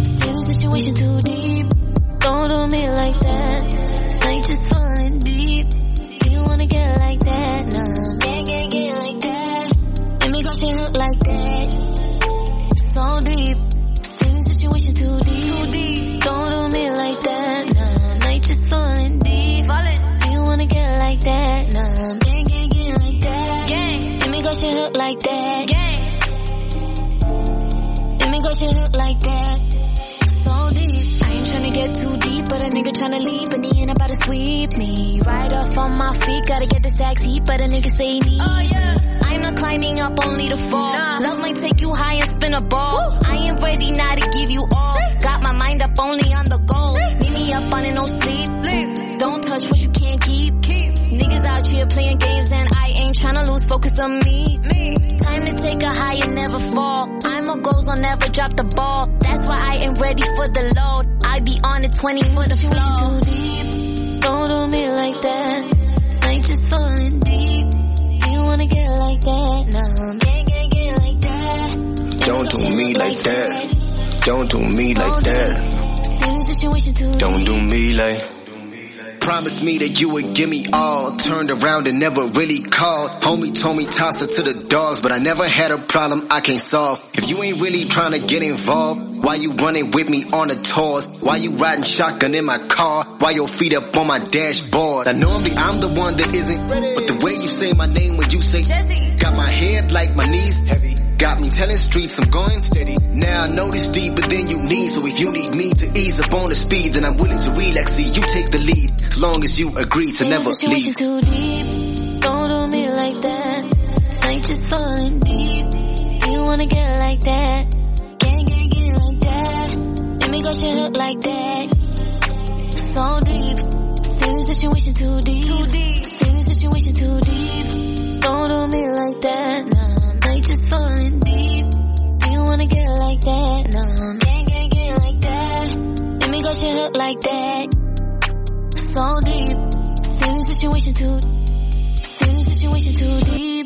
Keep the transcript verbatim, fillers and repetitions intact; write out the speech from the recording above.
Silly situation too deep. Don't do me like that. Might just falling deep. Do you wanna get like that? Nah, can't get, get like that. Let me got your hook like that. So deep. Silly situation too deep. Too deep. Don't do me like that. Nah, might just falling deep. Falling. Do you wanna get like that? Nah, can't get, get like that. Gang. Let me got your hook like that. Gang. Let me got your hook like that. So deep. I ain't tryna get too deep, but a nigga tryna leap, and he ain't about to sweep me. Right off on my feet, gotta get the stacks heat, but a nigga say need. Oh yeah. I'm not climbing up, only to fall. Nah. Love might take you high and spin a ball. Woo. I ain't ready now to give you all. Got my mind up only on the goal. Meet me up on it, no sleep. Sleep. Don't touch what you can't keep. Keep. Niggas out here playing games and I ain't tryna lose focus on me. Me. Time to take a high and never fall. I'm a goals, I'll never drop the ball. That's why I ain't ready for the load. I be on it twenty for the flow. Too deep. Don't do me like that. Might just falling deep. Do you wanna get like that? Nah, can't get, get like that. Don't do me like that. Don't do me like that. Silly situation too deep. Don't do me like. Promised me that you would give me all. Turned around and never really called. Homie told me toss her to the dogs, but I never had a problem I can't solve. If you ain't really trying to get involved, why you running with me on the tours? Why you riding shotgun in my car? Why your feet up on my dashboard? Now normally I'm the one that isn't, but the way you say my name when you say Jesse. Got my head like my knees heavy. Got me telling streets I'm going steady. Now I know this deeper than you need. So if you need me to ease up on the speed, then I'm willing to relax. See, you take the lead, as long as you agree to never leave. Too deep. Don't do me like that. Might just falling deep. Do you wanna get like that? Can't get, get like that. Let me got your hook like that. So deep. Silly situation too deep. Too deep. Silly situation too deep. Don't do me like that. Nah, might just falling deep. Do you wanna get like that? Nah, can't get, get like that. Let me got your hook like that. So deep. Silly situation too. Silly situation too deep.